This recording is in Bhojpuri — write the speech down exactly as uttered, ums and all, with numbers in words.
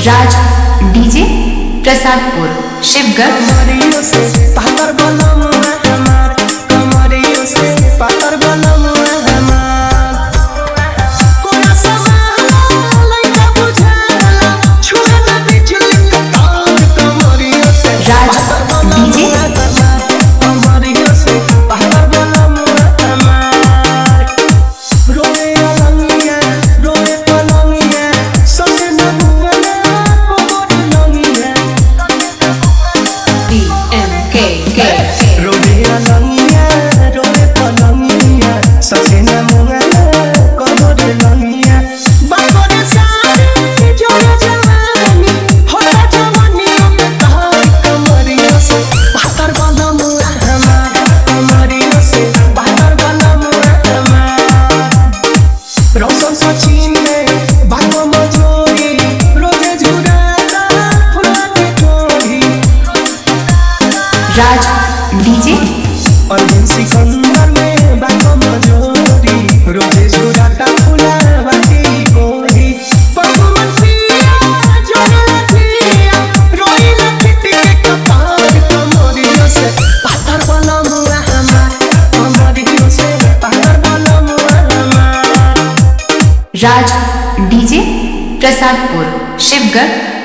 राज डीजे प्रसादपुर शिवगढ़। कमरियों से पातर बलम हमार, कमरियों से पातर बलम हमार। कोना समा लइका बुझाला छुआ ना बिजली का तार। कमरियों से राज डीजे कमरियों से पातर बलम हमार। रोए अलंगिया रोए पलंगिया सने न मुंगला कोर लंगिया। डी एम के के रोए अलंगिया रोए पलंगिया सने न मुंगला कोर लंगिया। बाकोरे साथी जोड़ा जवानी होला जवानी में तार। कमरियों से पातर बलम हमार, कमरियों से पातर बलम हमार। रौशन सचिन में बागो मजोरी रोजे झुराता फुला के चोरी। राज डीजे अरविंद सिकंदर में बागो मजोरी रोजे झुराता फुला के चोरी। पकुमन पिया जोड़ा पिया रोई लखट के कपार। कमरियों से पातर बलम हमार, कमरियों से पातर बलम हमार। राज डीजे प्रसादपुर शिवगढ़।